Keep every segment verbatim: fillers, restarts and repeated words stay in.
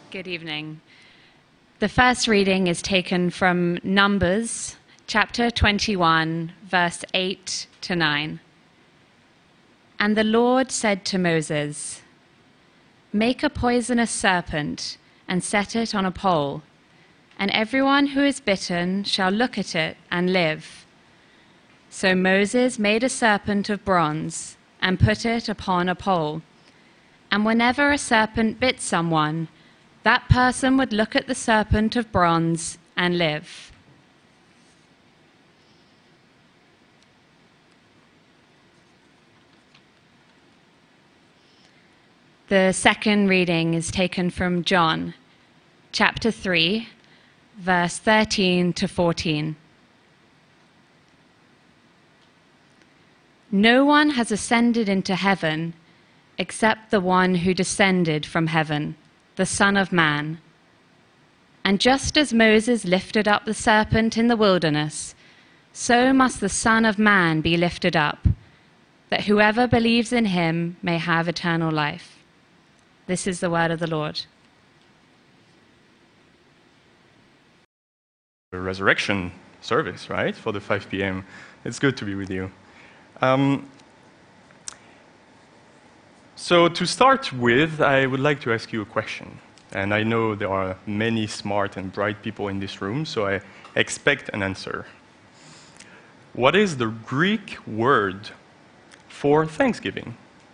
Good evening. The first reading is taken from Numbers, chapter twenty-one, verse eight to nine. And the Lord said to Moses, "Make a poisonous serpent and set it on a pole, and everyone who is bitten shall look at it and live." So Moses made a serpent of bronze and put it upon a pole. And whenever a serpent bit someone, that person would look at the serpent of bronze and live. The second reading is taken from John, chapter three, verse thirteen to fourteen. No one has ascended into heaven except the one who descended from heaven, the Son of Man. And just as Moses lifted up the serpent in the wilderness, so must the Son of Man be lifted up, that whoever believes in him may have eternal life. This is the word of the Lord. The resurrection service, right, for the five p m It's good to be with you. Um, so to start with, I would like to ask you a question. And I know there are many smart and bright people in this room, so I expect an answer. What is the Greek word for Thanksgiving?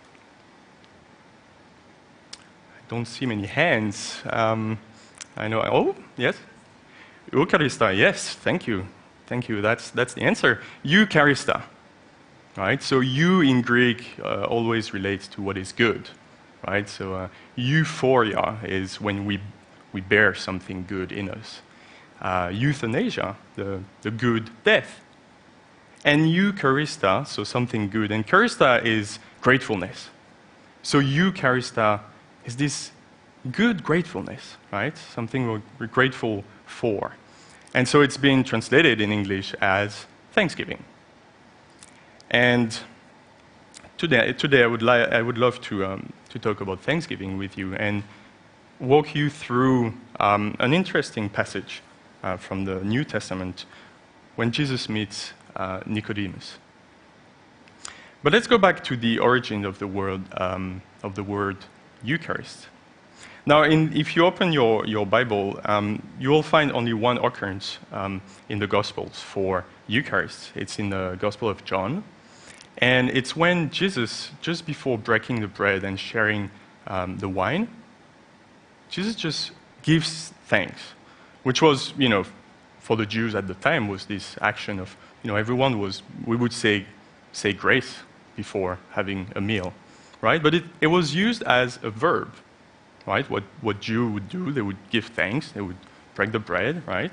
I don't see many hands. Um, I know. Oh, yes. Eucharista. Yes. Thank you. Thank you. That's that's the answer. Eucharista. Right. So you in Greek uh, always relates to what is good. Right. So uh, euphoria is when we we bear something good in us. Uh, euthanasia, the the good death. And Eucharista, so something good. And Charista is gratefulness. So Eucharista is this good gratefulness, right? Something we're, we're grateful for. And so it's been translated in English as Thanksgiving. And today, today I would li- I would love to um, to talk about Thanksgiving with you and walk you through um, an interesting passage uh, from the New Testament when Jesus meets uh, Nicodemus. But let's go back to the origin of the word um, of the word Eucharist. Now, in, if you open your, your Bible, um, you will find only one occurrence um, in the Gospels for Eucharist. It's in the Gospel of John. And it's when Jesus, just before breaking the bread and sharing um, the wine, Jesus just gives thanks, which was, you know, for the Jews at the time, was this action of, you know, everyone was, we would say, say grace before having a meal, right? But it, it was used as a verb, right? What, what Jew would do, they would give thanks, they would break the bread, right?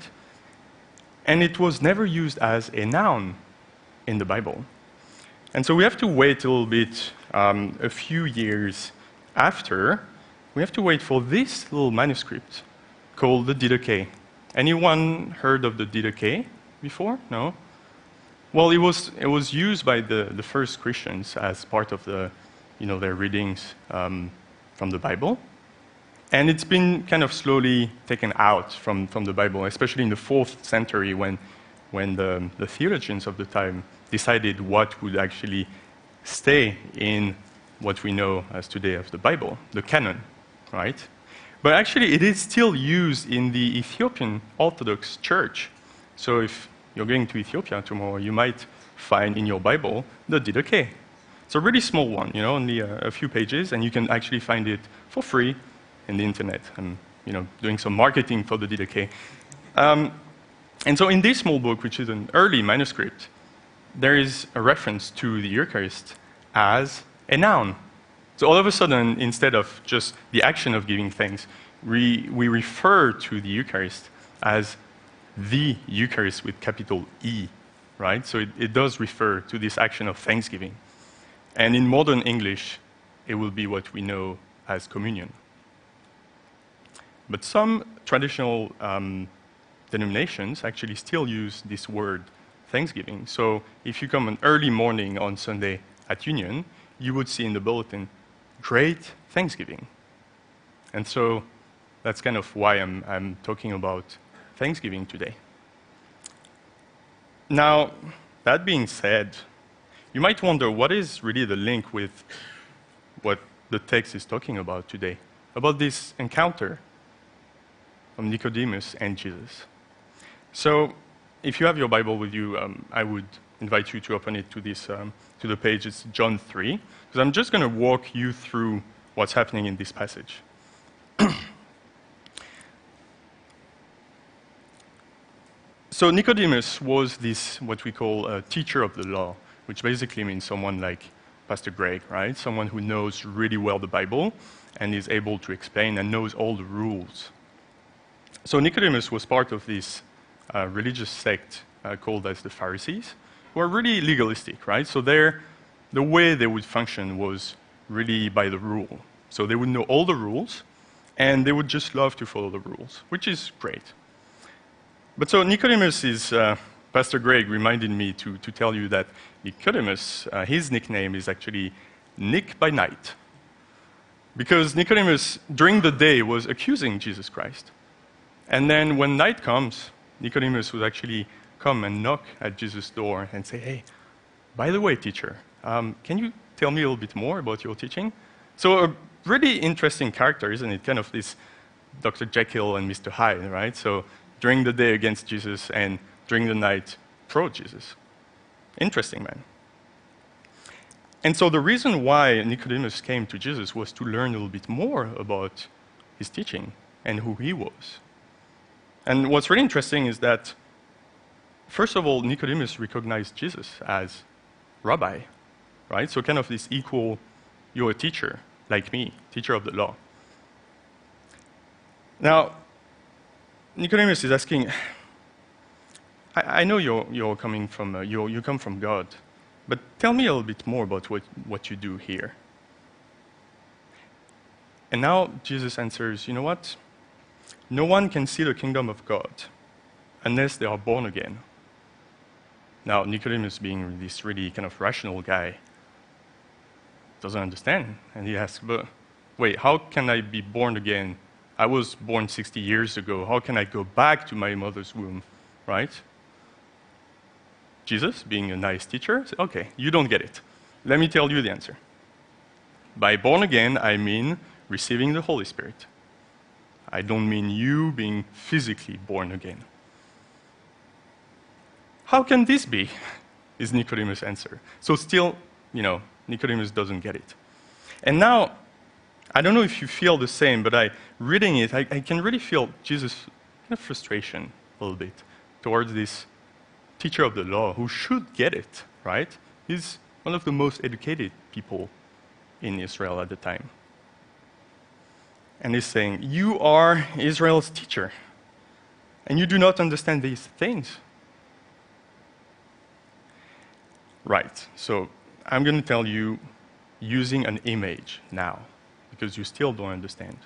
And it was never used as a noun in the Bible. And so we have to wait a little bit, um, a few years after, we have to wait for this little manuscript called the Didache. Anyone heard of the Didache before? No? Well, it was, it was used by the, the first Christians as part of the, you know, their readings um, from the Bible. And it's been kind of slowly taken out from, from the Bible, especially in the fourth century when, when the, the theologians of the time decided what would actually stay in what we know as today as the Bible, the canon, right? But actually, it is still used in the Ethiopian Orthodox Church. So if you're going to Ethiopia tomorrow, you might find in your Bible the Didache. It's a really small one, you know, only a, a few pages, and you can actually find it for free in the internet. I'm, you know, doing some marketing for the Didache. Um, and so in this small book, which is an early manuscript, there is a reference to the Eucharist as a noun. So all of a sudden, instead of just the action of giving thanks, we, we refer to the Eucharist as the Eucharist with capital E, right? So it, it does refer to this action of thanksgiving. And in modern English, it will be what we know as communion. But some traditional um, denominations actually still use this word Thanksgiving. So if you come an early morning on Sunday at Union, you would see in the bulletin, Great Thanksgiving. And so that's kind of why I'm, I'm talking about Thanksgiving today. Now, that being said, you might wonder what is really the link with what the text is talking about today, about this encounter of Nicodemus and Jesus. So, if you have your Bible with you, um, I would invite you to open it to this um, to the page. It's John three, because I'm just going to walk you through what's happening in this passage. So Nicodemus was this, what we call a teacher of the law, which basically means someone like Pastor Greg, right? Someone who knows really well the Bible and is able to explain and knows all the rules. So Nicodemus was part of this uh, religious sect uh, called as the Pharisees, who are really legalistic, right? So their, the way they would function was really by the rule. So they would know all the rules, and they would just love to follow the rules, which is great. But so Nicodemus is, uh, Pastor Greg reminded me to, to tell you that Nicodemus, uh, his nickname is actually Nick by night. Because Nicodemus, during the day, was accusing Jesus Christ. And then when night comes, Nicodemus would actually come and knock at Jesus' door and say, hey, by the way, teacher, um, can you tell me a little bit more about your teaching? So a really interesting character, isn't it? Kind of this Doctor Jekyll and Mister Hyde, right? So during the day against Jesus and during the night pro Jesus. Interesting, man. And so the reason why Nicodemus came to Jesus was to learn a little bit more about his teaching and who he was. And what's really interesting is that, first of all, Nicodemus recognized Jesus as rabbi, right? So kind of this equal, you're a teacher, like me, teacher of the law. Now, Nicodemus is asking, I, I know you're, you're coming from, uh, you're, you come from God, but tell me a little bit more about what, what you do here. And now Jesus answers, you know what? No one can see the kingdom of God unless they are born again. Now, Nicodemus, being this really kind of rational guy, doesn't understand. And he asks, but wait, how can I be born again? I was born sixty years ago. How can I go back to my mother's womb, right? Jesus, being a nice teacher, said, okay, you don't get it. Let me tell you the answer. By born again, I mean receiving the Holy Spirit. I don't mean you being physically born again. How can this be? Is Nicodemus' answer. So still, you know, Nicodemus doesn't get it. And now, I don't know if you feel the same, but I, reading it, I, I can really feel Jesus' kind of frustration a little bit towards this teacher of the law who should get it, right? He's one of the most educated people in Israel at the time. And he's saying, you are Israel's teacher, and you do not understand these things. Right, so I'm going to tell you using an image now, because you still don't understand.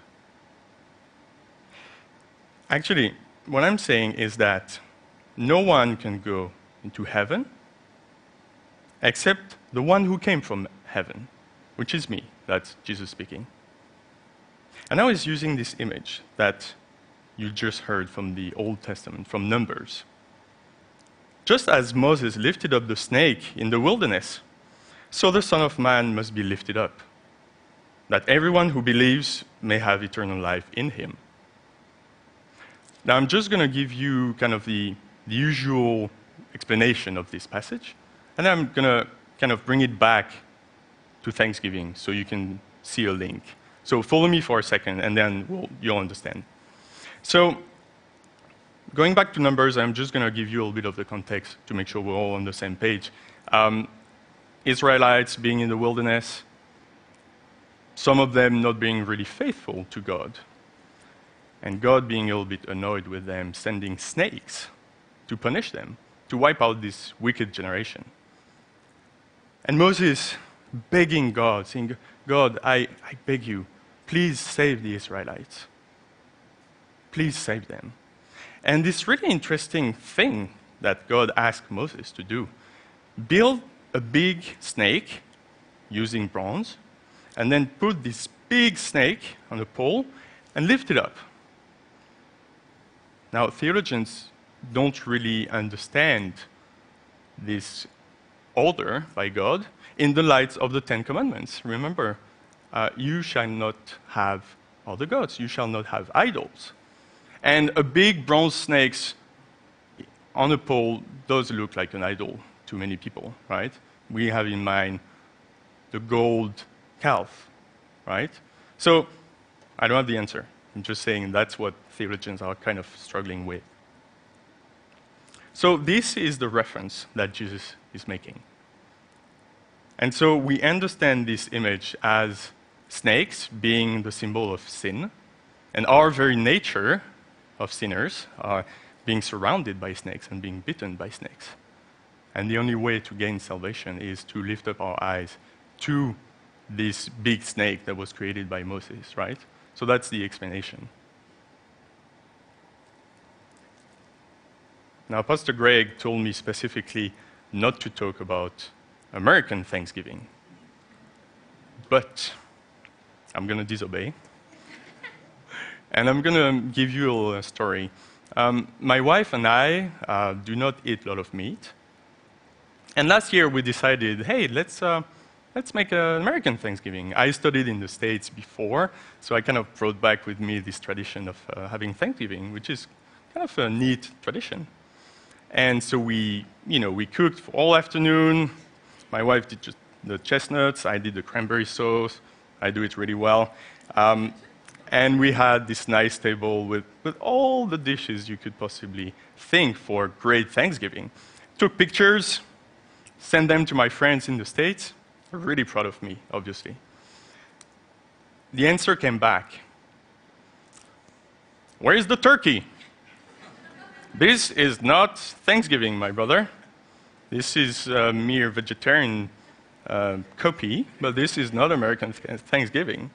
Actually, what I'm saying is that no one can go into heaven except the one who came from heaven, which is me. That's Jesus speaking. And now he's using this image that you just heard from the Old Testament, from Numbers. Just as Moses lifted up the snake in the wilderness, so the Son of Man must be lifted up, that everyone who believes may have eternal life in him. Now, I'm just going to give you kind of the, the usual explanation of this passage, and I'm going to kind of bring it back to Thanksgiving so you can see a link. So follow me for a second, and then we'll, you'll understand. So going back to Numbers, I'm just going to give you a little bit of the context to make sure we're all on the same page. Um, Israelites being in the wilderness, some of them not being really faithful to God, and God being a little bit annoyed with them, sending snakes to punish them, to wipe out this wicked generation. And Moses begging God, saying, God, I, I beg you, please save the Israelites. Please save them. And this really interesting thing that God asked Moses to do, build a big snake using bronze, and then put this big snake on a pole and lift it up. Now, theologians don't really understand this order by God in the light of the Ten Commandments. Remember, uh, you shall not have other gods, you shall not have idols. And a big bronze snake on a pole does look like an idol to many people, right? We have in mind the gold calf, right? So, I don't have the answer. I'm just saying that's what theologians are kind of struggling with. So this is the reference that Jesus is making. And so we understand this image as snakes being the symbol of sin, and our very nature of sinners are being surrounded by snakes and being bitten by snakes. And the only way to gain salvation is to lift up our eyes to this big snake that was created by Moses, right? So that's the explanation. Now, Pastor Greg told me specifically not to talk about American Thanksgiving, but I'm going to disobey. And I'm going to give you a little story. Um, my wife and I uh, do not eat a lot of meat. And last year we decided, hey, let's, uh, let's make an American Thanksgiving. I studied in the States before, so I kind of brought back with me this tradition of uh, having Thanksgiving, which is kind of a neat tradition. And so we, you know, we cooked for all afternoon. My wife did just the chestnuts. I did the cranberry sauce. I do it really well. Um, and we had this nice table with, with all the dishes you could possibly think for great Thanksgiving. Took pictures, sent them to my friends in the States. They're really proud of me, obviously. The answer came back. Where's the turkey? This is not Thanksgiving, my brother. This is a mere vegetarian uh, copy, but this is not American Thanksgiving.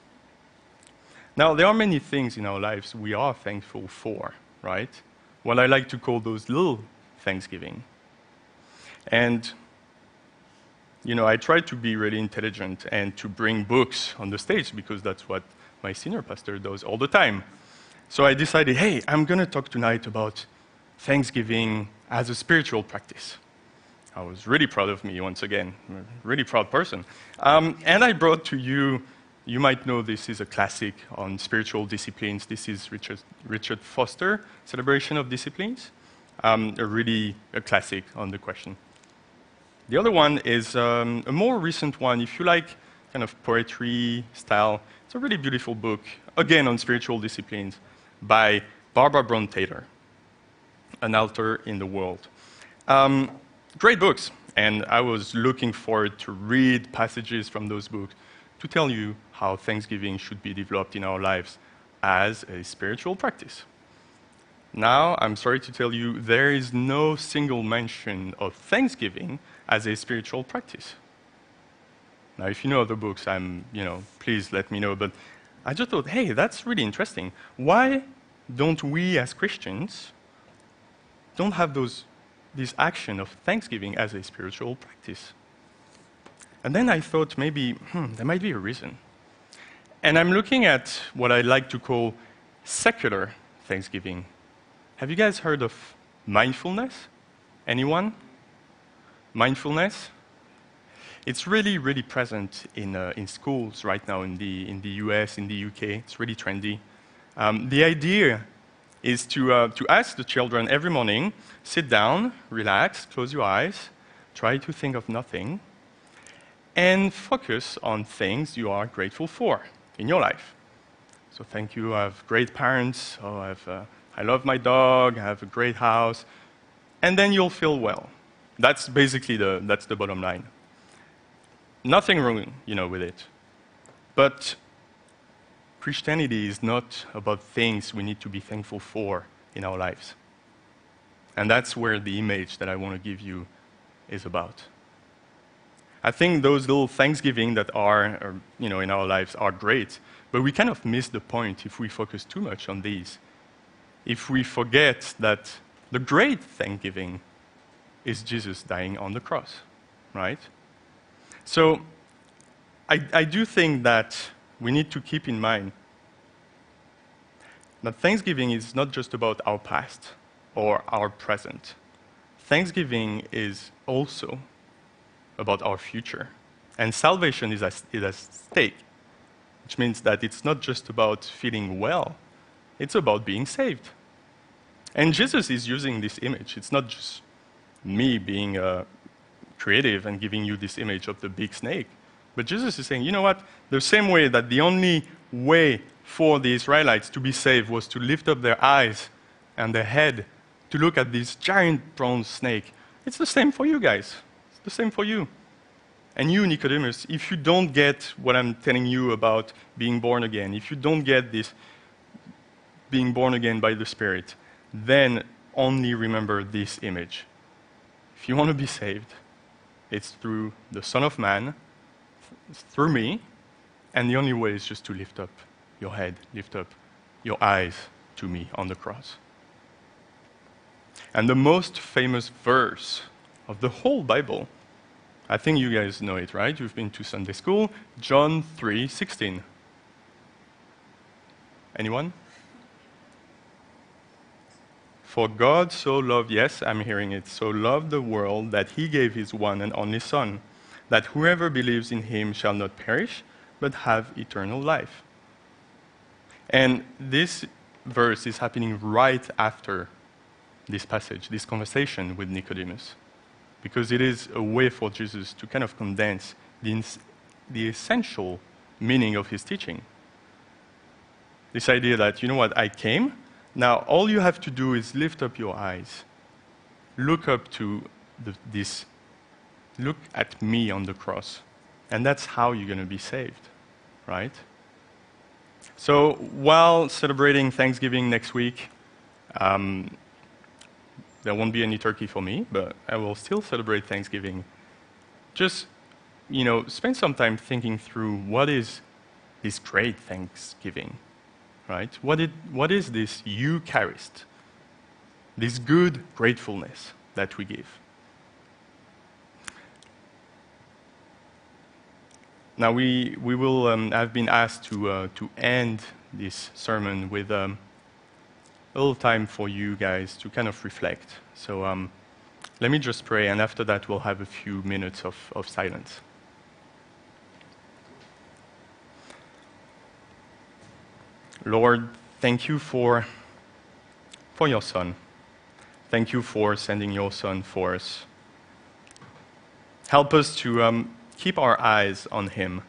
Now, there are many things in our lives we are thankful for, right? What I like to call those little Thanksgiving. And, you know, I try to be really intelligent and to bring books on the stage because that's what my senior pastor does all the time. So I decided, hey, I'm going to talk tonight about Thanksgiving as a spiritual practice. I was really proud of me, once again. I'm a really proud person. Um, and I brought to you, you might know this is a classic on spiritual disciplines. This is Richard, Richard Foster, Celebration of Disciplines. Um, a really a classic on the question. The other one is um, a more recent one. If you like kind of poetry style, it's a really beautiful book, again on spiritual disciplines, by Barbara Brown Taylor, An Altar in the World. Um, great books, and I was looking forward to read passages from those books to tell you how Thanksgiving should be developed in our lives as a spiritual practice. Now, I'm sorry to tell you, there is no single mention of Thanksgiving as a spiritual practice. Now, if you know other books, I'm, you know, please let me know, but I just thought, hey, that's really interesting. Why don't we as Christians don't have those, this action of Thanksgiving as a spiritual practice? And then I thought maybe, hmm, there might be a reason. And I'm looking at what I like to call secular Thanksgiving. Have you guys heard of mindfulness? Anyone? Mindfulness? It's really, really present in, uh, in schools right now in the, in the U S, in the U K. It's really trendy. Um, the idea is to, uh, to ask the children every morning, sit down, relax, close your eyes, try to think of nothing, and focus on things you are grateful for in your life. So thank you, I have great parents, oh, I, have, uh, I love my dog, I have a great house, and then you'll feel well. That's basically the, that's the bottom line. Nothing wrong, you know, with it. But Christianity is not about things we need to be thankful for in our lives. And that's where the image that I want to give you is about. I think those little Thanksgiving that are, are, you know, in our lives are great, but we kind of miss the point if we focus too much on these. If we forget that the great Thanksgiving is Jesus dying on the cross, right? So I, I do think that we need to keep in mind That Thanksgiving is not just about our past or our present. Thanksgiving is also about our future. And salvation is at, is at stake, which means that it's not just about feeling well, it's about being saved. And Jesus is using this image. It's not just me being uh, creative and giving you this image of the big snake, but Jesus is saying, you know what? The same way that the only way for the Israelites to be saved was to lift up their eyes and their head to look at this giant bronze snake, it's the same for you guys. It's the same for you. And you, Nicodemus, if you don't get what I'm telling you about being born again, if you don't get this being born again by the Spirit, then only remember this image. If you want to be saved, it's through the Son of Man, it's through me, and the only way is just to lift up your head, lift up your eyes to me on the cross. And the most famous verse of the whole Bible, I think you guys know it, right? You've been to Sunday school, John three sixteen. Anyone? For God so loved, yes, I'm hearing it, so loved the world that he gave his one and only Son, that whoever believes in him shall not perish, but have eternal life. And this verse is happening right after this passage, this conversation with Nicodemus, because it is a way for Jesus to kind of condense the, ins- the essential meaning of his teaching. This idea that, you know what, I came, now all you have to do is lift up your eyes, look up to the, this, look at me on the cross, and that's how you're going to be saved, right? So while celebrating Thanksgiving next week, um, there won't be any turkey for me, but I will still celebrate Thanksgiving. Just, you know, spend some time thinking through what is this great Thanksgiving, right? What, it, what is this Eucharist, this good gratefulness that we give? Now, we, we will um, have been asked to, uh, to end this sermon with um, a little time for you guys to kind of reflect. So um, let me just pray, and after that, we'll have a few minutes of, of silence. Lord, thank you for, for your Son. Thank you for sending your Son for us. Help us to um, keep our eyes on him.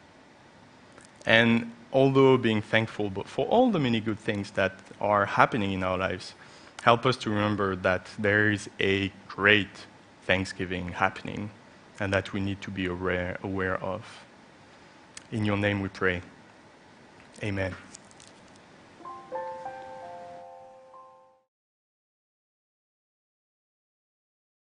And although being thankful for all the many good things that are happening in our lives, help us to remember that there is a great Thanksgiving happening and that we need to be aware, aware of. In your name we pray. Amen.